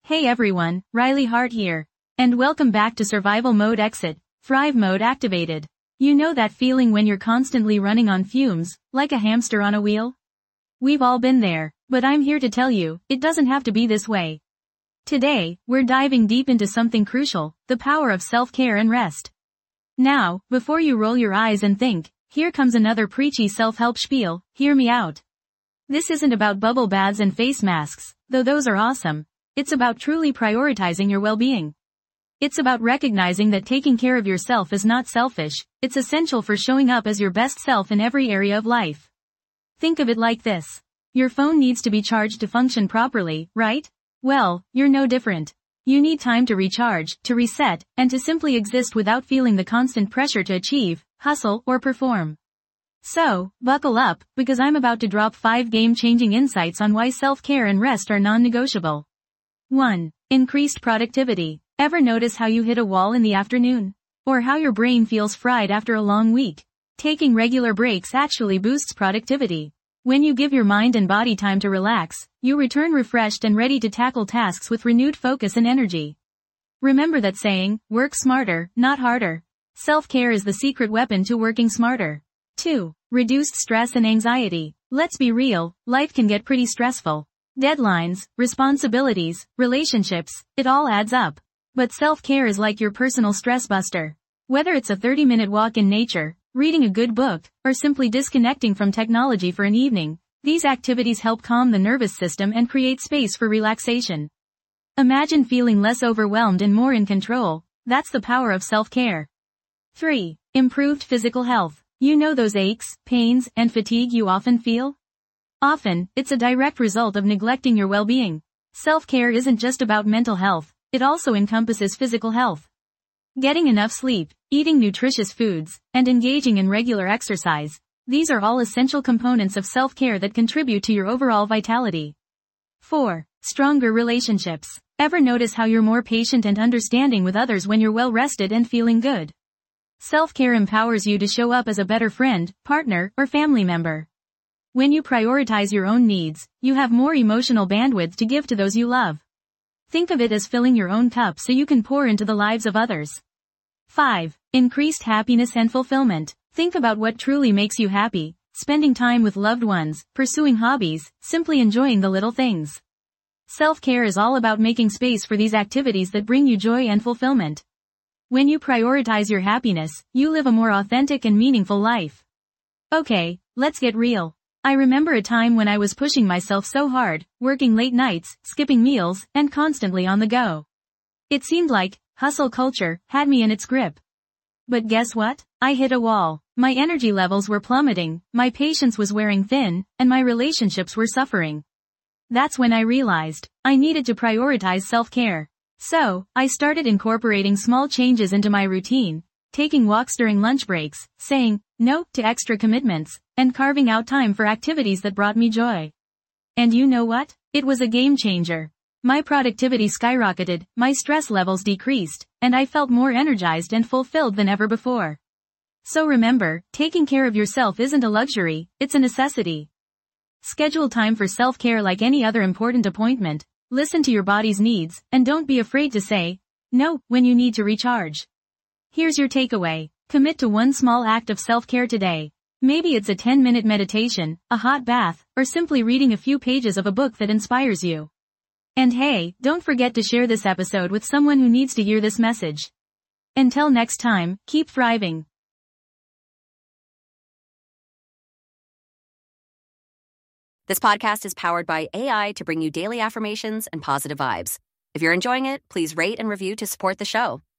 Hey everyone, Riley Hart here. And welcome back to Survival Mode Exit, Thrive Mode activated. You know that feeling when you're constantly running on fumes, like a hamster on a wheel? We've all been there, but I'm here to tell you, it doesn't have to be this way. Today, we're diving deep into something crucial, the power of self-care and rest. Now, before you roll your eyes and think, here comes another preachy self-help spiel, hear me out. This isn't about bubble baths and face masks, though those are awesome. It's about truly prioritizing your well-being. It's about recognizing that taking care of yourself is not selfish, it's essential for showing up as your best self in every area of life. Think of it like this. Your phone needs to be charged to function properly, right? Well, you're no different. You need time to recharge, to reset, and to simply exist without feeling the constant pressure to achieve, hustle, or perform. So, buckle up, because I'm about to drop 5 game-changing insights on why self-care and rest are non-negotiable. 1. Increased productivity. Ever notice how you hit a wall in the afternoon? Or how your brain feels fried after a long week? Taking regular breaks actually boosts productivity. When you give your mind and body time to relax, you return refreshed and ready to tackle tasks with renewed focus and energy. Remember that saying, work smarter, not harder. Self-care is the secret weapon to working smarter. 2. Reduced stress and anxiety. Let's be real, life can get pretty stressful. Deadlines, responsibilities, relationships, it all adds up. But self-care is like your personal stress buster. Whether it's a 30-minute walk in nature, reading a good book, or simply disconnecting from technology for an evening, these activities help calm the nervous system and create space for relaxation. Imagine feeling less overwhelmed and more in control. That's the power of self-care. 3. Improved physical health. You know those aches, pains, and fatigue you often feel? Often, it's a direct result of neglecting your well-being. Self-care isn't just about mental health, it also encompasses physical health. Getting enough sleep, eating nutritious foods, and engaging in regular exercise, these are all essential components of self-care that contribute to your overall vitality. 4. Stronger relationships. Ever notice how you're more patient and understanding with others when you're well-rested and feeling good? Self-care empowers you to show up as a better friend, partner, or family member. When you prioritize your own needs, you have more emotional bandwidth to give to those you love. Think of it as filling your own cup so you can pour into the lives of others. 5. Increased happiness and fulfillment. Think about what truly makes you happy, spending time with loved ones, pursuing hobbies, simply enjoying the little things. Self-care is all about making space for these activities that bring you joy and fulfillment. When you prioritize your happiness, you live a more authentic and meaningful life. Okay, let's get real. I remember a time when I was pushing myself so hard, working late nights, skipping meals, and constantly on the go. It seemed like hustle culture had me in its grip. But guess what? I hit a wall. My energy levels were plummeting, my patience was wearing thin, and my relationships were suffering. That's when I realized I needed to prioritize self-care. So, I started incorporating small changes into my routine, taking walks during lunch breaks, saying no to extra commitments, and carving out time for activities that brought me joy. And you know what? It was a game changer. My productivity skyrocketed, my stress levels decreased, and I felt more energized and fulfilled than ever before. So remember, taking care of yourself isn't a luxury, it's a necessity. Schedule time for self-care like any other important appointment, listen to your body's needs, and don't be afraid to say no when you need to recharge. Here's your takeaway. Commit to one small act of self-care today. Maybe it's a 10-minute meditation, a hot bath, or simply reading a few pages of a book that inspires you. And hey, don't forget to share this episode with someone who needs to hear this message. Until next time, keep thriving. This podcast is powered by AI to bring you daily affirmations and positive vibes. If you're enjoying it, please rate and review to support the show.